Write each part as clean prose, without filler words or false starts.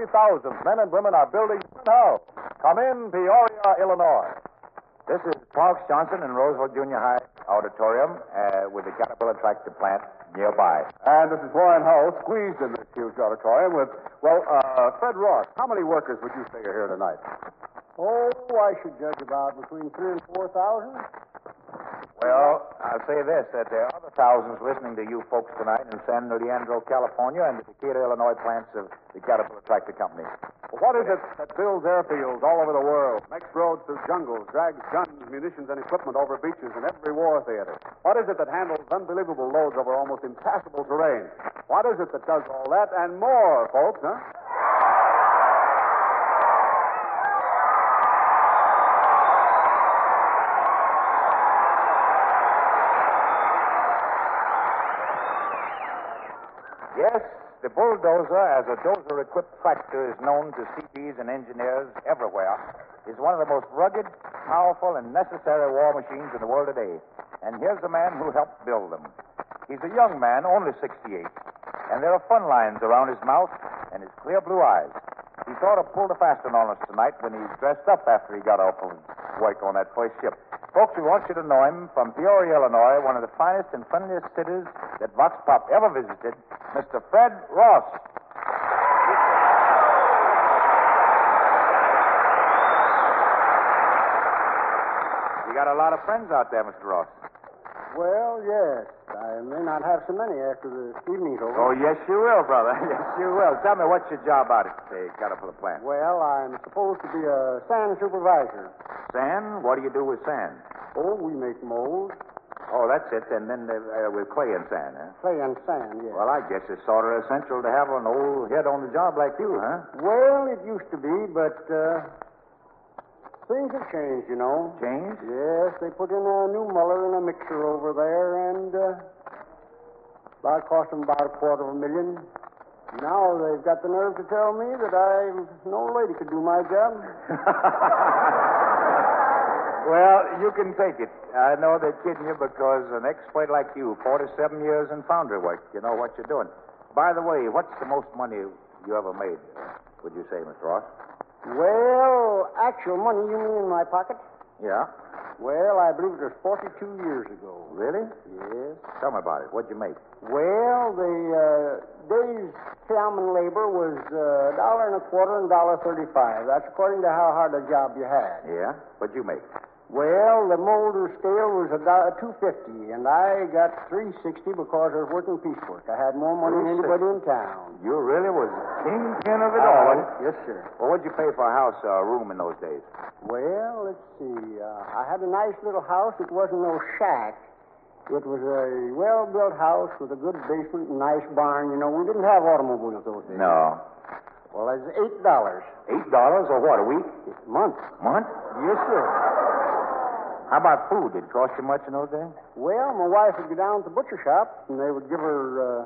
Thousands men and women are building now. Come in, Peoria, Illinois. This is Parks Johnson in Roseville Junior High Auditorium with the Caterpillar tractor plant nearby. And this is Warren Hull, squeezed in this huge auditorium with, Fred Ross. How many workers would you say are here tonight? Oh, I should judge about between 3,000 and 4,000. Well, I'll say this, that there are other thousands listening to you folks tonight in San Leandro, California, and the Decatur, Illinois plants of the Caterpillar Tractor Company. What is it that builds airfields all over the world, makes roads through jungles, drags guns, munitions, and equipment over beaches in every war theater? What is it that handles unbelievable loads over almost impassable terrain? What is it that does all that and more, folks, huh? Yes, the bulldozer, as a dozer-equipped tractor is known to CPs and engineers everywhere, is one of the most rugged, powerful, and necessary war machines in the world today. And here's the man who helped build them. He's a young man, only 68, and there are fun lines around his mouth and his clear blue eyes. He thought of pull the faster on us tonight when he dressed up after he got off of work on that first ship. Folks, we want you to know him from Peoria, Illinois, one of the finest and friendliest cities that Vox Pop ever visited, Mr. Fred Ross. You got a lot of friends out there, Mr. Ross. Well, yes. I may not have so many after the evening's over. Oh, yes, you will, brother. Yes, you will. Tell me, what's your job out at the Caterpillar plant? Well, I'm supposed to be a sand supervisor. Sand? What do you do with sand? Oh, we make molds. Oh, that's it. And then with clay and sand, huh? Clay and sand, yes. Well, I guess it's sort of essential to have an old head on the job like you, huh? Well, it used to be, but things have changed, you know. Changed? Yes, they put in a new muller and a mixer over there, and about cost them about $250,000. Now they've got the nerve to tell me that no lady could do my job. Well, you can take it. I know they're kidding you because an expert like you, 47 years in foundry work, you know what you're doing. By the way, what's the most money you ever made, would you say, Mr. Ross? Well, actual money, you mean in my pocket? Yeah. Well, I believe it was 42 years ago. Really? Yes. Tell me about it. What'd you make? Well, the day's salmon labor was $1.25 and $1.35. That's according to how hard a job you had. Yeah? What'd you make? Well, the molder scale was $2.50, and I got $3.60 because I was working piecework. I had more money than anybody in town. You really was kingpin of it all. Yes, sir. Well, what'd you pay for a house or a room in those days? Well, let's see. I had a nice little house. It wasn't no shack. It was a well-built house with a good basement and nice barn. You know, we didn't have automobiles those days. No. Well, it's $8. $8 or what, a week? Month. Month? Yes, sir. How about food? Did it cost you much in those days? Well, my wife would go down to the butcher shop, and they would give her,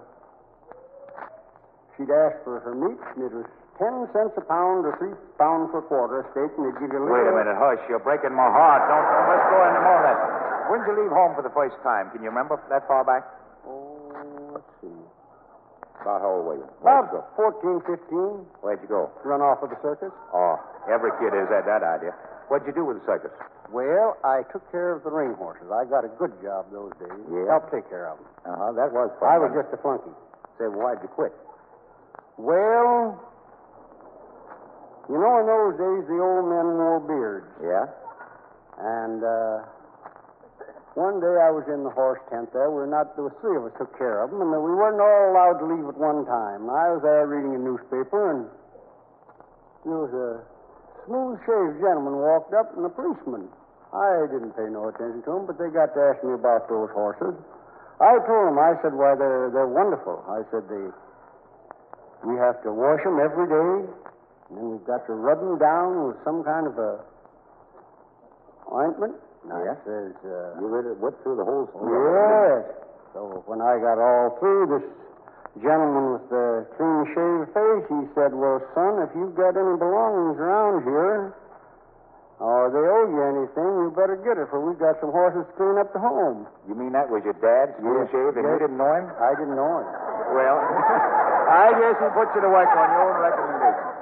she'd ask for her meat, and it was 10 cents a pound or 3 pounds per quarter steak, and they'd give you a little... Wait a minute, hush. You're breaking my heart. Don't let's go into more of that. When did you leave home for the first time? Can you remember that far back? Oh, let's see. About how old were you? About 14, 15. Where'd you go? Run off with the circus. Oh, every kid has had that idea. What'd you do with the circus? Well, I took care of the ring horses. I got a good job those days. Yeah? Helped take care of them. Uh-huh, that was fun. I was just a flunky. Say, well, why'd you quit? Well, you know, in those days, the old men wore beards. Yeah? And one day I was in the horse tent there. There was 3 of us took care of them, and we weren't all allowed to leave at one time. I was there reading a newspaper, and there was a smooth-shaved gentleman walked up, and a policeman. I didn't pay no attention to him, but they got to ask me about those horses. I told them, I said, why, they're wonderful. I said, we have to wash them every day, and then we've got to rub them down with some kind of a ointment. Yeah? I says, You really went through the whole school? yes. So when I got all through, this gentleman with the clean-shaved face, he said, well, son, if you've got any belongings around here, or they owe you anything, you better get it, for we've got some horses to clean up the home. You mean that was your dad, clean-shaved, and you didn't know him? I didn't know him. Well, I guess he put you to work on your own recommendation.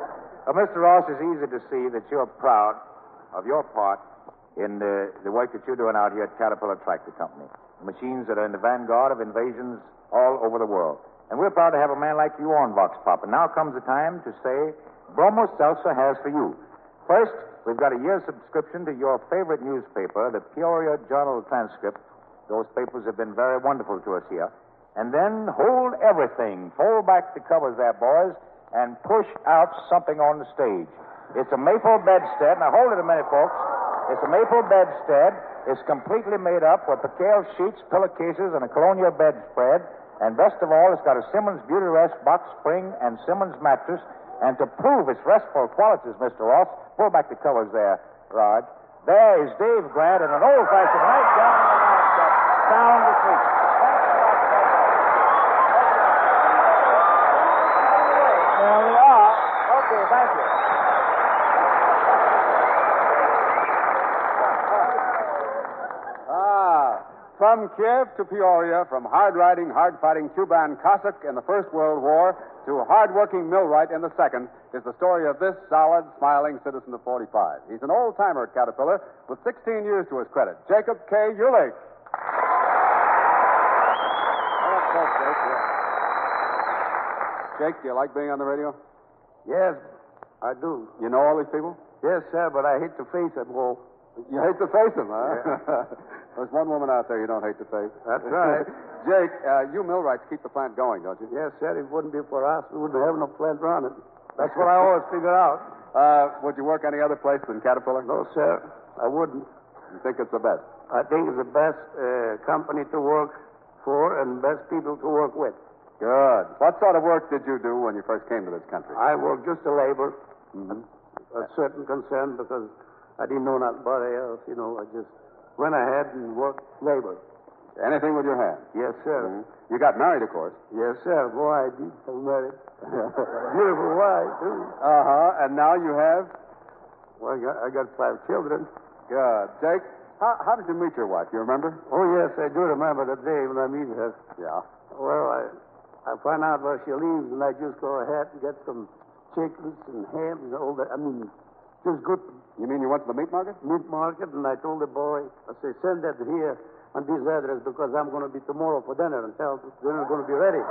Mr. Ross, it's easy to see that you're proud of your part in the work that you're doing out here at Caterpillar Tractor Company. Machines that are in the vanguard of invasions all over the world. And we're proud to have a man like you on Vox Pop. And now comes the time to say Bromo Seltzer has for you. First, we've got a year's subscription to your favorite newspaper, the Peoria Journal Transcript. Those papers have been very wonderful to us here. And then hold everything. Fold back the covers there, boys, and push out something on the stage. It's a maple bedstead. Now, hold it a minute, folks. It's a maple bedstead. It's completely made up with percale sheets, pillowcases, and a colonial bedspread. And best of all, it's got a Simmons Beauty Rest box spring and Simmons mattress. And to prove its restful qualities, Mr. Ross, pull back the covers there, Raj. There is Dave Grant in an old-fashioned nightgown and a nightcap. Sound asleep. There we are. Okay, thank you. From Kiev to Peoria, from hard-riding, hard-fighting Kuban Cossack in the First World War to hard-working millwright in the Second, is the story of this solid, smiling citizen of 45. He's an old-timer at Caterpillar with 16 years to his credit. Jacob K. Ulich. Jake, do you like being on the radio? Yes, I do. You know all these people? Yes, sir, but I hate to face them all. You hate to face them, huh? Yeah. There's one woman out there you don't hate to face. That's right. Jake, you millwrights keep the plant going, don't you? Yes, sir. It wouldn't be for us. We wouldn't have no plant running. That's what I always figure out. Would you work any other place than Caterpillar? No, sir. I wouldn't. You think it's the best? I think it's the best company to work for and best people to work with. Good. What sort of work did you do when you first came to this country? I worked just a labor. Mm-hmm. A certain concern because I didn't know nobody else, you know. I just went ahead and worked labor. Anything with your hands? Yes, sir. Mm-hmm. You got married, of course. Yes, sir. Boy, I did. I married. Beautiful wife, too. Uh-huh. And now you have? Well, I got 5 children. Good. Jake, how did you meet your wife? You remember? Oh, yes, I do remember the day when I meet her. Yeah. Well, I find out where she lives, and I just go ahead and get some chickens and ham and all that. I mean, just good. You mean you went to the meat market? Meat market, and I told the boy, I say, send that here on this address because I'm going to be tomorrow for dinner and tell dinner's going to be ready.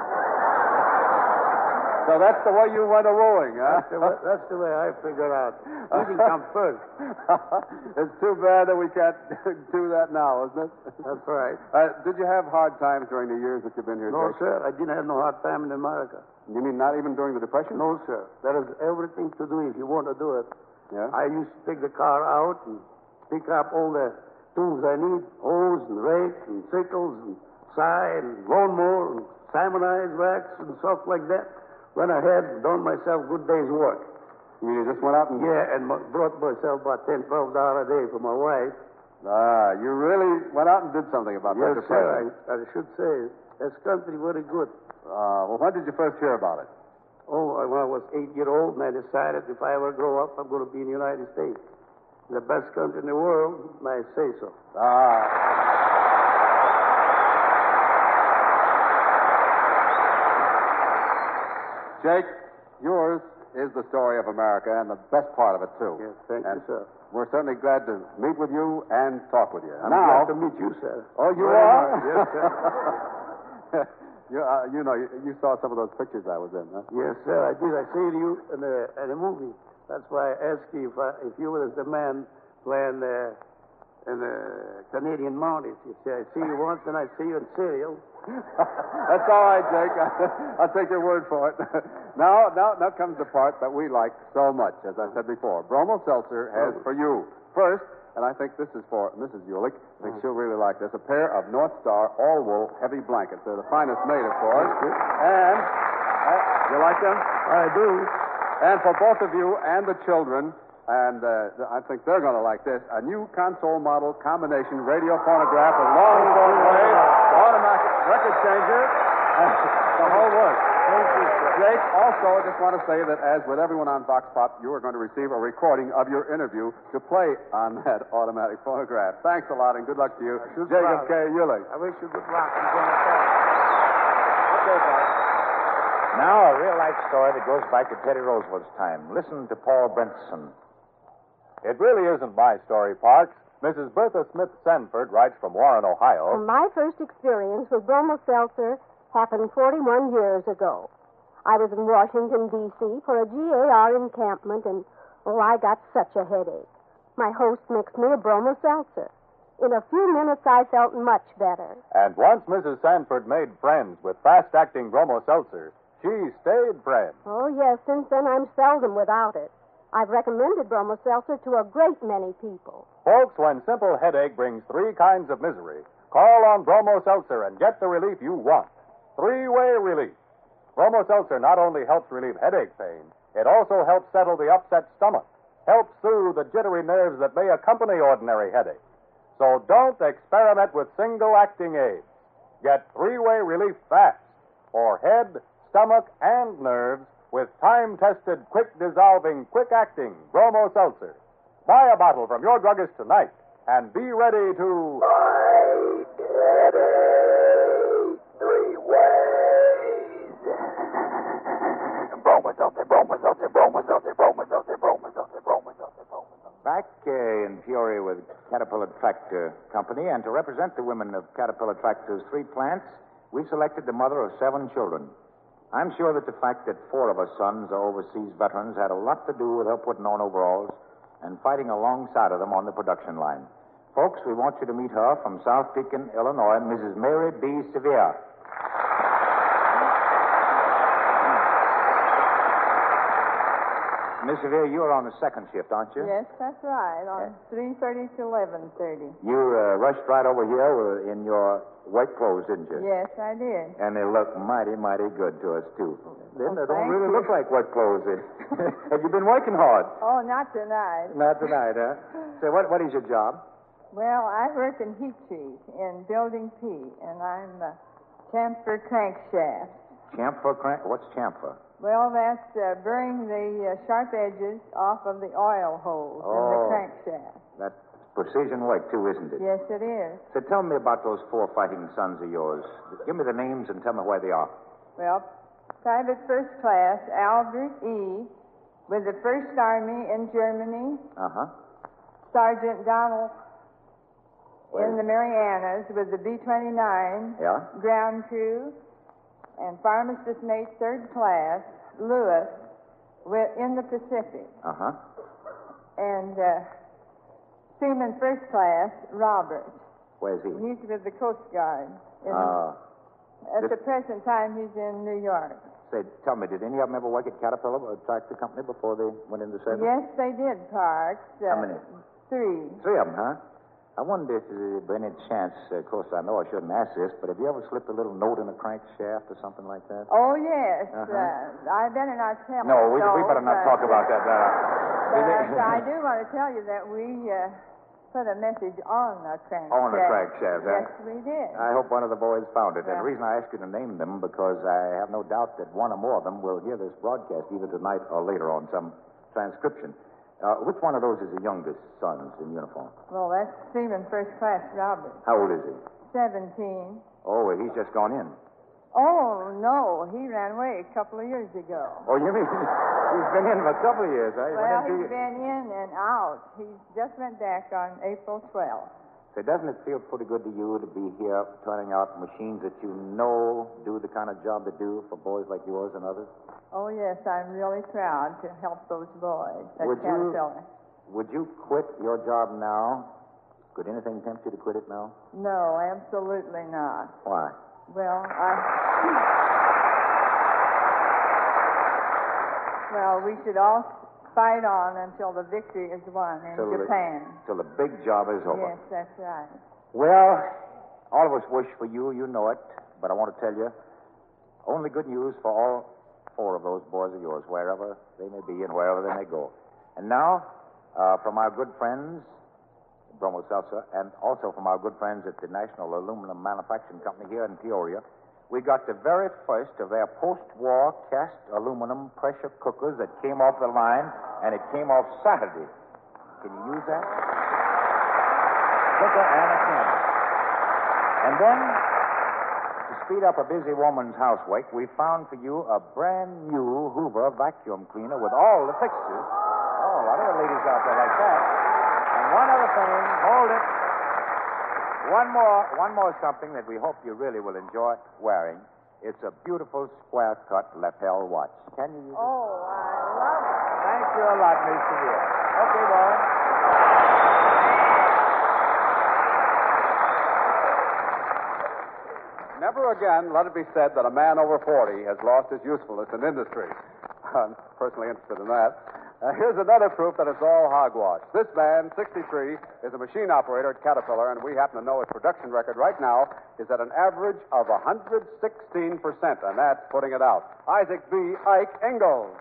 So that's the way you went a-wooing, huh? That's the way I figured out. Eating comes first. It's too bad that we can't do that now, isn't it? That's right. Did you have hard times during the years that you've been here, No, Jake? sir. I didn't have no hard time in America. You mean not even during the Depression? No, sir. There is everything to do if you want to do it. Yeah? I used to take the car out and pick up all the tools I need, hose and rake and sickles and scythe and lawnmower and salmonize racks and stuff like that. Went ahead and done myself a good day's work. You mean you just went out and... Yeah, and brought myself about $10, $12 a day for my wife. You really went out and did something about that Yes, Depression. sir. I should say, this country very good. Well, when did you first hear about it? Oh, when I was 8 years old, and I decided if I ever grow up, I'm going to be in the United States. The best country in the world, and I say so. Jake, yours is the story of America, and the best part of it, too. Yes, thank you, sir. We're certainly glad to meet with you and talk with you. I'm glad to meet you, sir. Oh, you Very are? much. Yes, sir. you saw some of those pictures I was in, huh? Yes, sir, I did. I see you in a movie. That's why I asked you if you were the man playing in the Canadian Mounties. You say, I see you once, and I see you in serial. That's all right, Jake. I'll take your word for it. Now comes the part that we like so much, as I said before. Bromo Seltzer has for you first, and I think this is for Mrs. Ulich. I think she'll really like this. A pair of North Star all-wool heavy blankets. They're the finest made, of course. And you like them? I do. And for both of you and the children, and I think they're going to like this, a new console model combination radio phonograph with long shortwave, automatic record changer, and the whole works. Thank you, sir. Jake, also, I just want to say that as with everyone on Vox Pop, you are going to receive a recording of your interview to play on that automatic phonograph. Thanks a lot, and good luck to you. Jacob K. Ulich. I wish you good luck. I'm going to tell. Now Now, a real-life story that goes back to Teddy Roosevelt's time. Listen to Paul Brentson. It really isn't my story, Parks. Mrs. Bertha Smith Sanford writes from Warren, Ohio. My first experience with Bromo Seltzer happened 41 years ago. I was in Washington, D.C. for a GAR encampment, and, I got such a headache. My host mixed me a Bromo Seltzer. In a few minutes, I felt much better. And once Mrs. Sanford made friends with fast-acting Bromo Seltzer, she stayed friends. Oh, yes, since then I'm seldom without it. I've recommended Bromo Seltzer to a great many people. Folks, when simple headache brings three kinds of misery, call on Bromo Seltzer and get the relief you want. Three-way relief. Bromo Seltzer not only helps relieve headache pain, it also helps settle the upset stomach, helps soothe the jittery nerves that may accompany ordinary headache. So don't experiment with single-acting aids. Get three-way relief fast for head, stomach, and nerves with time-tested, quick-dissolving, quick-acting Bromo Seltzer. Buy a bottle from your druggist tonight and be ready to... Fight headache 3 ways. Bromo Seltzer, Bromo Seltzer, Bromo Seltzer, Bromo Seltzer, Bromo Seltzer, Bromo Seltzer, Bromo Seltzer. Back in Peoria with Caterpillar Tractor Company, and to represent the women of Caterpillar Tractor's 3 plants, we selected the mother of 7 children. I'm sure that the fact that 4 of her sons are overseas veterans had a lot to do with her putting on overalls and fighting alongside of them on the production line. Folks, we want you to meet her from South Beacon, Illinois, Mrs. Mary B. Sevier. Miss Sevier, you are on the second shift, aren't you? Yes, that's right, on 3:30 to 11:30. You rushed right over here in your white clothes, didn't you? Yes, I did. And they look mighty, mighty good to us, too. They don't thank really you. look like wet clothes. Have you been working hard? Oh, not tonight. Not tonight, huh? Say, what is your job? Well, I work in heat treat in Building P, and I'm chamfer crankshaft. Chamfer crank? What's chamfer? Well, that's burning the sharp edges off of the oil holes in the crankshaft. That's precision work, too, isn't it? Yes, it is. So tell me about those 4 fighting sons of yours. Give me the names and tell me where they are. Well, Private First Class Albert E. with the First Army in Germany. Uh-huh. Sergeant Donald in the Marianas with the B-29 Yeah? ground crew. And Pharmacist Mate Third Class Lewis in the Pacific. Uh-huh. And Seaman First Class Robert. Where's he? He's with the Coast Guard. At the present time, he's in New York. Say, tell me, did any of them ever work at Caterpillar or Tractor Company before they went into service? Yes, they did, Parks. How many? 3. 3 of them, huh? I wonder if there's by any chance, of course, I know I shouldn't ask this, but have you ever slipped a little note in a crankshaft or something like that? Oh, yes. Uh-huh. I better not tell No, we so, better not talk about that. But I do want to tell you that we put a message on the crankshaft. On the crankshaft, huh? Yes, we did. I hope one of the boys found it. And Yeah. the reason I asked you to name them, because I have no doubt that one or more of them will hear this broadcast either tonight or later on some transcription. Which one of those is the youngest sons in uniform? Well, that's Seaman First Class Robert. How old is he? 17. Oh, he's just gone in. Oh, no, he ran away a couple of years ago. Oh, you mean he's been in for a couple of years, huh? Well, he's been in and out. He just went back on April 12th. So doesn't it feel pretty good to you to be here turning out machines that you know do the kind of job they do for boys like yours and others? Oh, yes, I'm really proud to help those boys at Would you- Caterpillar. Would you quit your job now? Could anything tempt you to quit it now? No, absolutely not. Why? Well, Well, we should all fight on until the victory is won in Japan. Till the big job is over. Yes, that's right. Well, all of us wish for you. You know it. But I want to tell you, only good news for all 4 of those boys of yours, wherever they may be and wherever they may go. And now, from our good friends, Bromo Seltzer, and also from our good friends at the National Aluminum Manufacturing Company here in Peoria, we got the very first of their post-war cast aluminum pressure cookers that came off the line, and it came off Saturday. Can you use that? Cooker and a can. And then, to speed up a busy woman's housework, we found for you a brand new Hoover vacuum cleaner with all the fixtures. Oh, a lot of the ladies out there like that. And one other thing, hold it. One more something that we hope you really will enjoy wearing. It's a beautiful square-cut lapel watch. Can you use it? Oh, I love it. Thank you a lot, Miss Severe. Okay, Warren. Never again let it be said that a man over 40 has lost his usefulness in industry. I'm personally interested in that. Here's another proof that it's all hogwash. This man, 63, is a machine operator at Caterpillar, and we happen to know his production record right now is at an average of 116%, and that's putting it out. Isaac B. Ike Ingalls.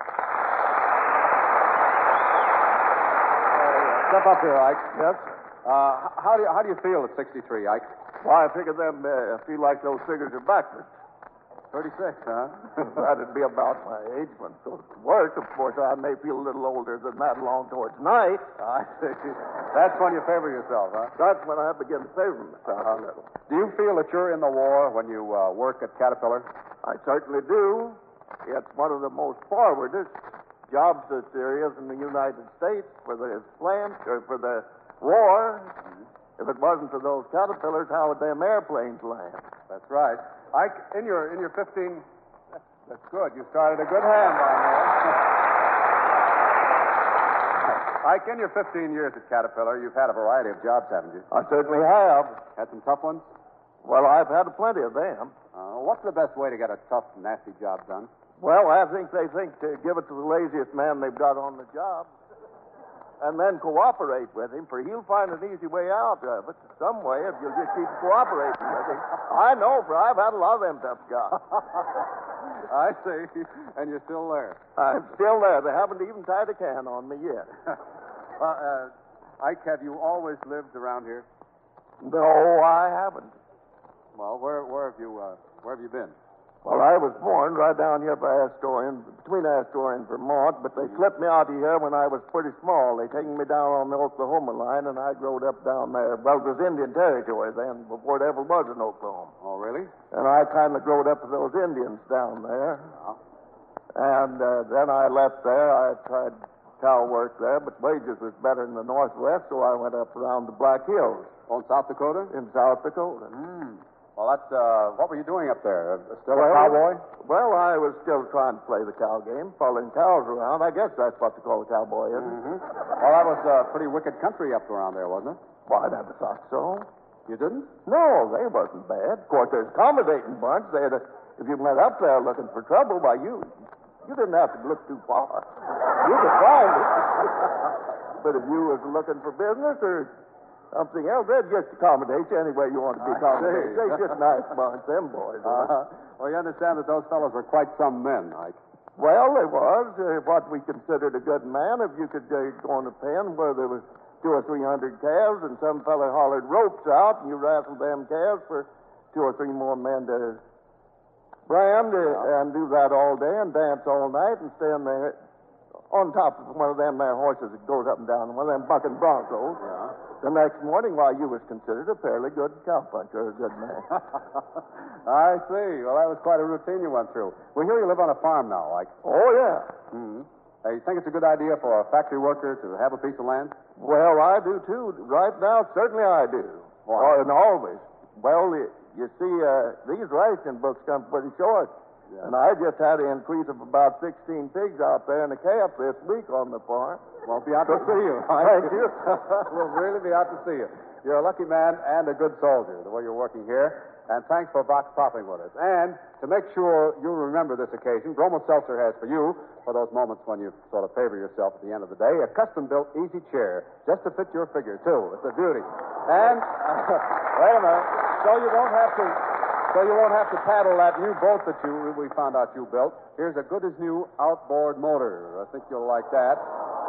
Step up here, Ike. Yes? How do you feel at 63, Ike? Well, I figure them feel like those figures are backwards. 36, huh? That'd be about my age when I go to work. Of course, I may feel a little older than that along towards night. I see. That's when you favor yourself, huh? That's when I begin to favor myself a little. Do you feel that you're in the war when you work at Caterpillar? I certainly do. It's one of the most forwardest jobs that there is in the United States for the plant or for the war. If it wasn't for those caterpillars, how would them airplanes land? That's right. Ike, in your 15... That's good. You started a good hand on there. Ike, in your 15 years at Caterpillar, you've had a variety of jobs, haven't you? I certainly have. Had some tough ones? Well, I've had plenty of them. What's the best way to get a tough, nasty job done? Well, I think they think to give it to the laziest man they've got on the job and then cooperate with him, for he'll find an easy way out of it some way if you'll just keep cooperating with him. I know, for I've had a lot of them tough jobs. I see. And you're still there. I'm still there. They haven't even tied a can on me yet. Ike, have you always lived around here? No, I haven't. Well, where have you been? Well, I was born right down here by Astoria, between Astoria and Vermont, but they slipped me out of here when I was pretty small. They taken me down on the Oklahoma line, and I growed up down there. Well, it was Indian Territory then, before it ever was in Oklahoma. Oh, really? And I kind of growed up with those Indians down there. Oh. And then I left there. I tried cow work there, but wages was better in the Northwest, so I went up around the Black Hills. Oh, in South Dakota? In South Dakota. Well, that's, what were you doing up there? Still a cowboy? Well, I was still trying to play the cow game, following cows around. I guess that's what they call a cowboy, isn't it? Well, that was a pretty wicked country up around there, wasn't it? Well, I never thought so. You didn't? No, they wasn't bad. Of course, there's accommodating bunch. If you went up there looking for trouble, why, you didn't have to look too far. You could find it. But if you was looking for business or something else, they'd just accommodate you any way you want to be accommodated. They're just nice bunch, them boys. Well, you understand that those fellows were quite some men, Ike. Well, they was what we considered a good man. If you could go on a pen where there was 200 or 300 calves, and some fella hollered ropes out, and you wrestled them calves for 2 or 3 more men to brand, and do that all day, and dance all night, and stand there on top of one of them there horses that goes up and down, one of them bucking broncos. Yeah. The next morning, why, you was considered a fairly good cowpuncher, a good man. I see. Well, that was quite a routine you went through. We hear you live on a farm now, Ike. Oh, yeah. Mm-hmm. You think it's a good idea for a factory worker to have a piece of land? Well, I do, too. Right now, certainly I do. Why? And always. Well, you see, these ration books come pretty short. Yeah. And I just had an increase of about 16 pigs out there and a calf this week on the farm. Well, be out to see you. Thank you. We'll really be out to see you. You're a lucky man and a good soldier, the way you're working here. And thanks for box popping with us. And to make sure you remember this occasion, Bromo Seltzer has for you, for those moments when you sort of favor yourself at the end of the day, a custom-built easy chair just to fit your figure, too. It's a beauty. And, wait a minute, so you won't have to paddle that new boat that we found out you built. Here's a good as new outboard motor. I think you'll like that.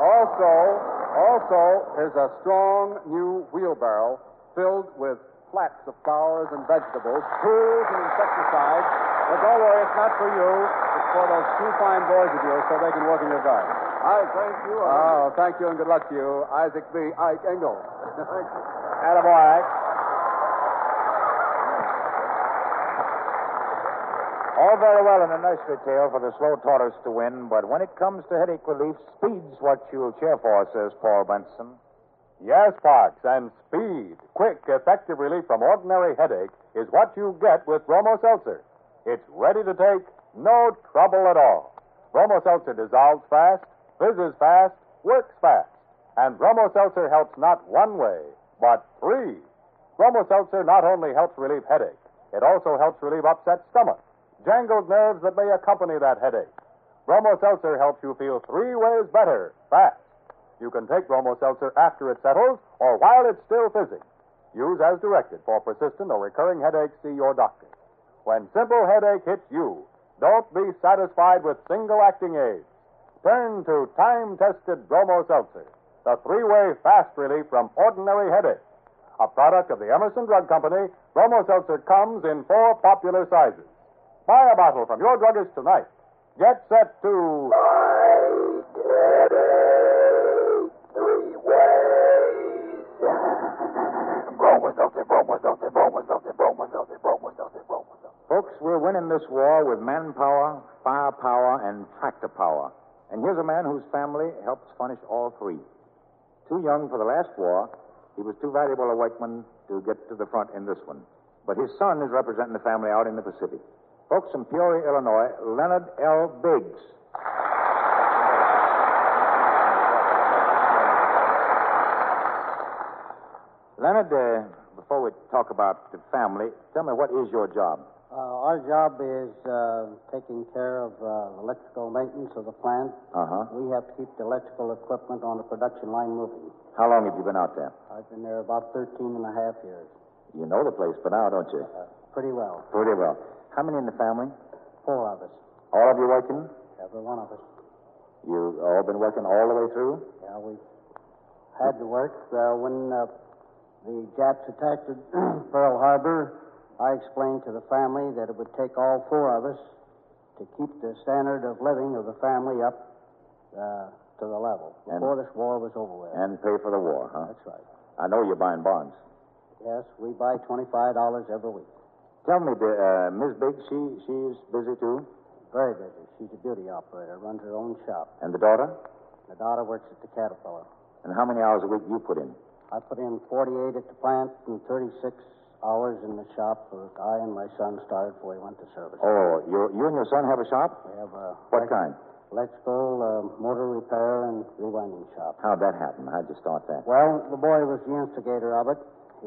Also, here's a strong new wheelbarrow filled with flats of flowers and vegetables, tools and insecticides. But don't worry, it's not for you. It's for those 2 fine boys of yours so they can work in your garden. Thank you. Oh, thank you and good luck to you. Isaac B. Ike Ingalls. Thank you. Attaboy, Ike. All very well in a nursery tale for the slow tortoise to win, but when it comes to headache relief, speed's what you'll cheer for, says Paul Benson. Yes, Parks, and speed, quick, effective relief from ordinary headache is what you get with Bromo Seltzer. It's ready to take, no trouble at all. Bromo Seltzer dissolves fast, fizzes fast, works fast. And Bromo Seltzer helps not one way, but three. Bromo Seltzer not only helps relieve headache, it also helps relieve upset stomach, jangled nerves that may accompany that headache. Bromo Seltzer helps you feel 3 ways better, fast. You can take Bromo Seltzer after it settles or while it's still fizzing. Use as directed. For persistent or recurring headaches, see your doctor. When simple headache hits you, don't be satisfied with single-acting aids. Turn to time-tested Bromo Seltzer, the 3-way fast relief from ordinary headache. A product of the Emerson Drug Company, Bromo Seltzer comes in 4 popular sizes. Buy a bottle from your druggist tonight. Get set to... Folks, we're winning this war with manpower, firepower, and tractor power. And here's a man whose family helps furnish all 3. Too young for the last war, he was too valuable a workman to get to the front in this one. But his son is representing the family out in the Pacific. Folks, from Peoria, Illinois, Leonard L. Biggs. Leonard, before we talk about the family, tell me, what is your job? Our job is taking care of electrical maintenance of the plant. Uh-huh. We have to keep the electrical equipment on the production line moving. How long have you been out there? I've been there about 13 and a half years. You know the place for now, don't you? Pretty well. Pretty well. How many in the family? 4 of us. All of you working? Every one of us. You all been working all the way through? Yeah, we had to work. When the Japs attacked Pearl Harbor, I explained to the family that it would take all 4 of us to keep the standard of living of the family up to the level before this war was over with. And pay for the war, huh? That's right. I know you're buying bonds. Yes, we buy $25 every week. Tell me, Miss Biggs, she's busy too? Very busy. She's a beauty operator, runs her own shop. And the daughter? The daughter works at the Caterpillar. And how many hours a week do you put in? I put in 48 at the plant and 36 hours in the shop. I and my son started before we went to service. Oh, you and your son have a shop? We have a... What kind? Electrical, motor repair, and rewinding shop. How'd that happen? How'd you start that? Well, the boy was the instigator of it.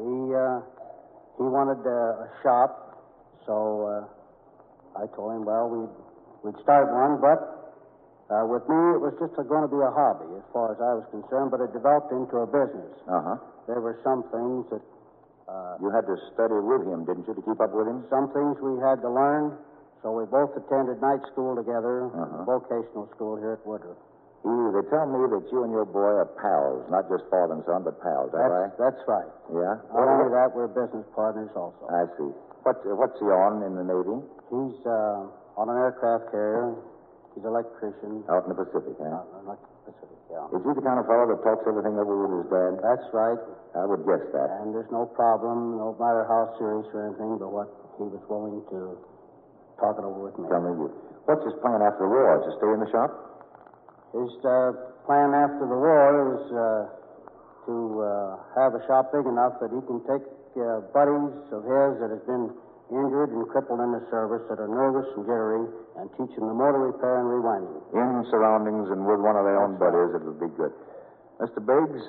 He wanted a shop, so I told him, well, we'd start one, but with me, it was just going to be a hobby as far as I was concerned, but it developed into a business. Uh-huh. There were some things that... you had to study with him, didn't you, to keep up with him? Some things we had to learn, so we both attended night school together, vocational school here at Woodruff. They tell me that you and your boy are pals, not just father and son, but pals. Is that right? That's right. Yeah? Not only that, we're business partners also. I see. What's he on in the Navy? He's on an aircraft carrier. He's an electrician. Out in the Pacific, eh? Out in the Pacific, yeah. Is he the kind of fellow that talks everything over with his dad? That's right. I would guess that. And there's no problem, no matter how serious or anything, but what he was willing to talk it over with me. Tell me, what's his plan after the war? To stay in the shop? His plan after the war is to have a shop big enough that he can take buddies of his that have been injured and crippled in the service that are nervous and jittery and teach them the motor repair and rewinding. In surroundings and with one of their own buddies, it would be good. Mr. Biggs,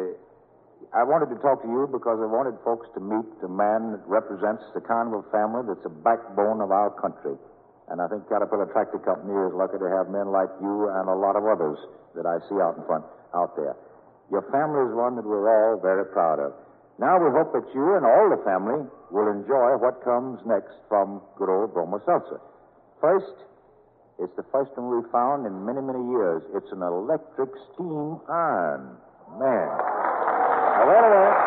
I wanted to talk to you because I wanted folks to meet the man that represents the kind of a family that's a backbone of our country. And I think Caterpillar Tractor Company is lucky to have men like you and a lot of others that I see out there. Your family is one that we're all very proud of. Now we hope that you and all the family will enjoy what comes next from good old Bromo Seltzer. First, it's the first one we've found in many, many years. It's an electric steam iron. Man. Now, wait a minute.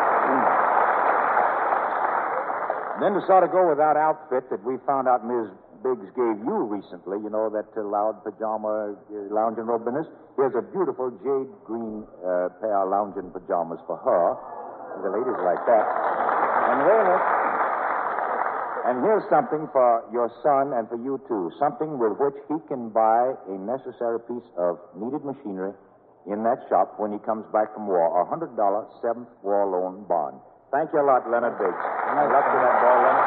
Then to sort of go with that outfit that we found out Ms. Biggs gave you recently, you know, that loud pajama lounging robe business. Here's a beautiful jade green pair of lounging pajamas for her. The ladies like that. And wait a minute. And here's something for your son and for you, too. Something with which he can buy a necessary piece of needed machinery in that shop when he comes back from war. A $100 seventh war loan bond. Thank you a lot, Leonard Biggs. Good luck to that boy, Leonard.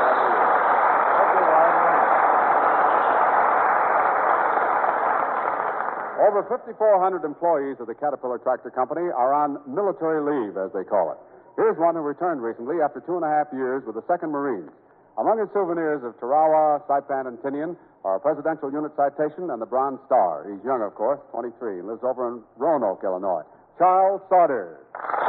Over 5,400 employees of the Caterpillar Tractor Company are on military leave, as they call it. Here's one who returned recently after 2.5 years with the 2nd Marines. Among his souvenirs of Tarawa, Saipan, and Tinian are a Presidential Unit Citation and the Bronze Star. He's young, of course, 23, and lives over in Roanoke, Illinois. Charles Sauter.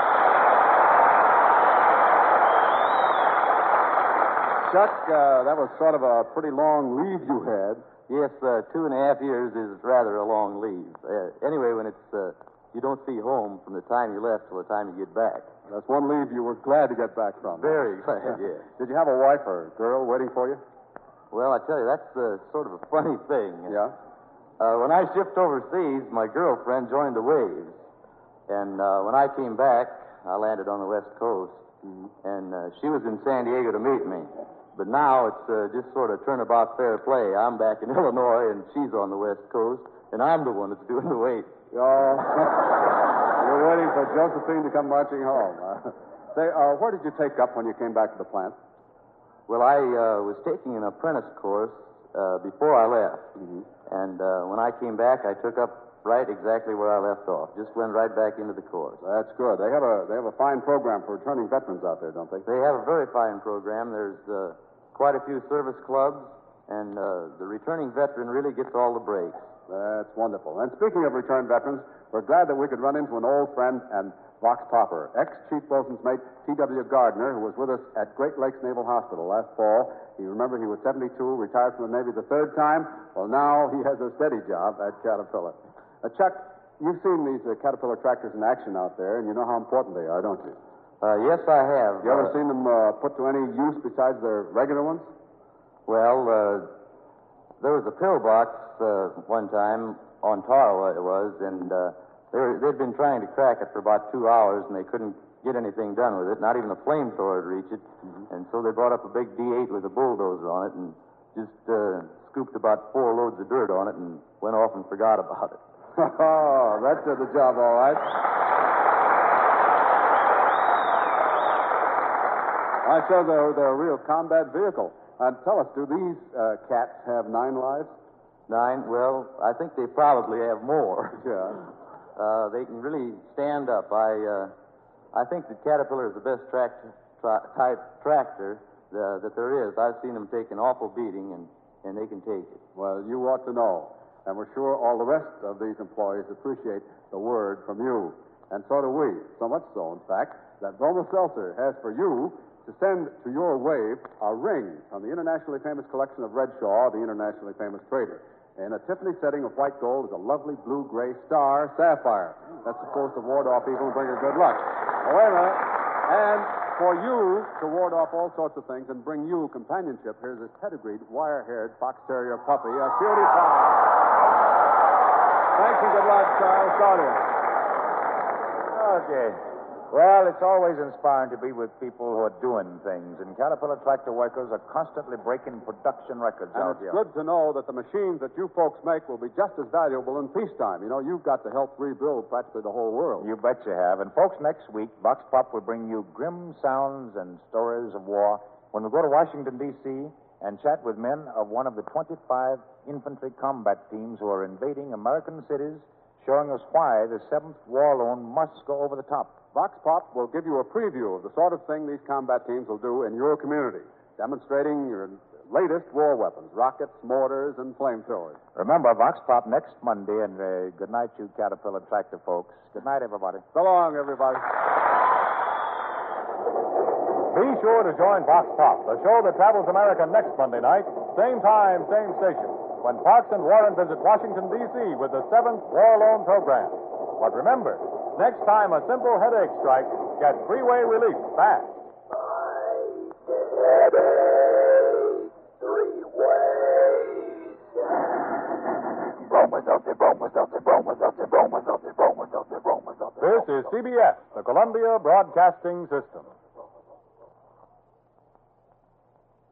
Chuck, that was sort of a pretty long leave you had. Yes, 2.5 years is rather a long leave. Anyway, when it's you don't see home from the time you left till the time you get back. That's one leave you were glad to get back from. Very glad, yeah. Did you have a wife or girl waiting for you? Well, I tell you, that's sort of a funny thing. Yeah? When I shipped overseas, my girlfriend joined the waves. And when I came back, I landed on the West Coast. Mm-hmm. And she was in San Diego to meet me. But now it's just sort of turnabout fair play. I'm back in Illinois, and she's on the West Coast, and I'm the one that's doing the wait. Oh, you're waiting for Josephine to come marching home. Say, where did you take up when you came back to the plant? Well, I was taking an apprentice course before I left. Mm-hmm. And when I came back, I took up right exactly where I left off. Just went right back into the course. That's good. They have a fine program for returning veterans out there, don't they? They have a very fine program. There's quite a few service clubs, and the returning veteran really gets all the breaks. That's wonderful. And speaking of returned veterans, we're glad that we could run into an old friend and Vox Popper, ex-Chief Bosun's mate T.W. Gardner, who was with us at Great Lakes Naval Hospital last fall. You remember he was 72, retired from the Navy the 3rd time. Well, now he has a steady job at Caterpillar. Chuck, you've seen these Caterpillar tractors in action out there, and you know how important they are, don't you? Yes, I have. You ever seen them put to any use besides their regular ones? Well, there was a pillbox one time on Tarawa, it was, and they'd been trying to crack it for about 2 hours, and they couldn't get anything done with it. Not even a flamethrower would reach it. Mm-hmm. And so they brought up a big D8 with a bulldozer on it and just scooped about 4 loads of dirt on it and went off and forgot about it. Oh, that did the job all right. I saw they're a real combat vehicle. And tell us, do these cats have 9 lives? 9? Well, I think they probably have more. Yeah. They can really stand up. I think that Caterpillar is the best type tractor that there is. I've seen them take an awful beating, and they can take it. Well, you ought to know. And we're sure all the rest of these employees appreciate the word from you. And so do we. So much so, in fact, that Bromo Seltzer has for you to send to your wave a ring from the internationally famous collection of Redshaw, the internationally famous trader. In a Tiffany setting of white gold is a lovely blue-gray star sapphire. That's supposed to ward off evil and bring her good luck. Oh, wait a minute. And for you to ward off all sorts of things and bring you companionship, here's a pedigreed, wire-haired fox terrier puppy, a cutie pie. Thanks and good luck, Charles Sauter. Okay. Well, it's always inspiring to be with people who are doing things, and Caterpillar tractor workers are constantly breaking production records and out it's here. Good to know that the machines that you folks make will be just as valuable in peacetime. You know, you've got to help rebuild practically the whole world. You bet you have. And, folks, next week, Vox Pop will bring you grim sounds and stories of war when we go to Washington, D.C., and chat with men of one of the 25 infantry combat teams who are invading American cities, showing us why the 7th War Loan must go over the top. Vox Pop will give you a preview of the sort of thing these combat teams will do in your community, demonstrating your latest war weapons, rockets, mortars, and flamethrowers. Remember, Vox Pop next Monday, and good night, you Caterpillar tractor folks. Good night, everybody. So long, everybody. Be sure to join Vox Pop, the show that travels America next Monday night, same time, same station, when Parks and Warren visit Washington, D.C. with the 7th War Loan Program. But remember, next time a simple headache strikes, get freeway relief fast. This is CBS, the Columbia Broadcasting System.